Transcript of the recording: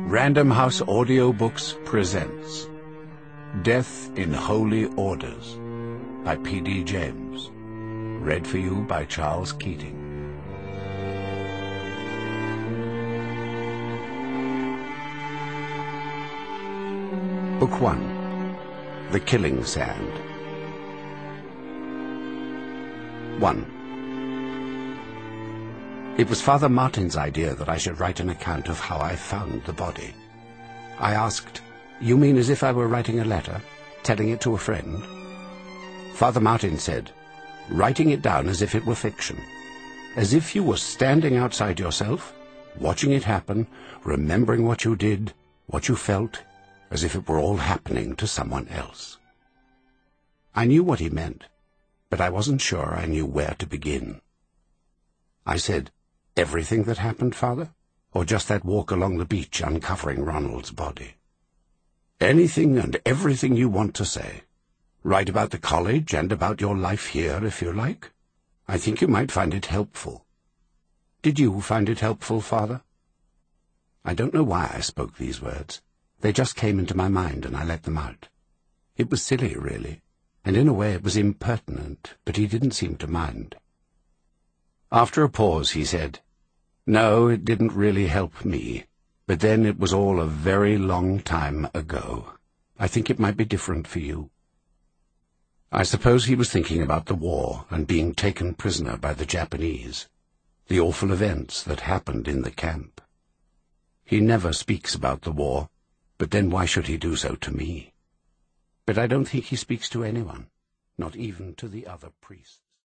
Random House Audiobooks presents Death in Holy Orders by P.D. James. Read for you by Charles Keating. Book 1. The Killing Sand. 1. It was Father Martin's idea that I should write an account of how I found the body. I asked, "You mean as if I were writing a letter, telling it to a friend?" Father Martin said, "Writing it down as if it were fiction, as if you were standing outside yourself, watching it happen, remembering what you did, what you felt, as if it were all happening to someone else." I knew what he meant, but I wasn't sure I knew where to begin. I said, "Everything that happened, Father? Or just that walk along the beach uncovering Ronald's body?" "Anything and everything you want to say. Write about the college and about your life here, if you like. I think you might find it helpful." "Did you find it helpful, Father?" I don't know why I spoke these words. They just came into my mind and I let them out. It was silly, really, and in a way it was impertinent, but he didn't seem to mind. After a pause he said, "No, it didn't really help me, but then it was all a very long time ago. I think it might be different for you." I suppose he was thinking about the war and being taken prisoner by the Japanese, the awful events that happened in the camp. He never speaks about the war, but then why should he do so to me? But I don't think he speaks to anyone, not even to the other priests.